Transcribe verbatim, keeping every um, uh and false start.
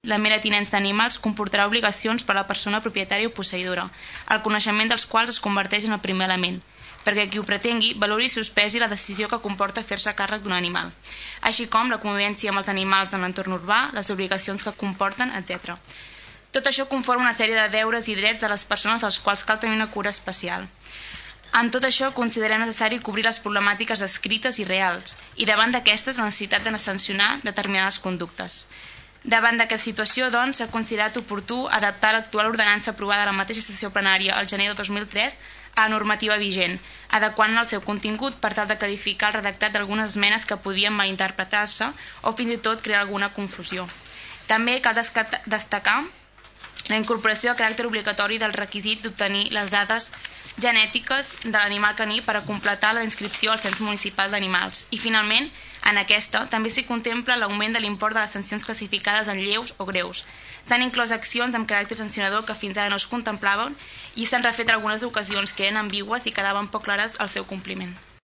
la mera tinença d'animals comportarà obligacions per a la persona propietària o posseïdora, el coneixement dels quals es converteix en el primer element, perquè qui ho pretengui valori i sospesi la decisió que comporta fer-se càrrec d'un animal, així com la convivència amb els animals en l'entorn urbà, les obligacions que comporten, etcètera. Tot això conforma una sèrie de deures i drets de les persones als quals cal tenir una cura especial. En tot això considerem necessari cobrir les problemàtiques escrites i reals i davant d'aquestes la necessitat de sancionar determinades conductes. Davant d'aquesta situació, doncs, s'ha considerat oportú adaptar l'actual ordenança aprovada a la mateixa sessió plenària el gener de dos mil tres a la normativa vigent, adequant-la al seu contingut per tal de clarificar el redactat d'algunes esmenes que podien malinterpretar-se o fins i tot crear alguna confusió. També cal destacar la incorporació de caràcter obligatori del requisit d'obtenir les dades genètiques de l'animal caní per a completar la inscripció al cens municipal d'animals. I finalment, en aquesta també s'hi contempla l'augment de l'import de les sancions classificades en lleus o greus. S'han inclòs accions amb caràcter sancionador que fins ara no es contemplaven i s'han refet algunes ocasions que eren ambigües i quedaven poc clares al seu compliment.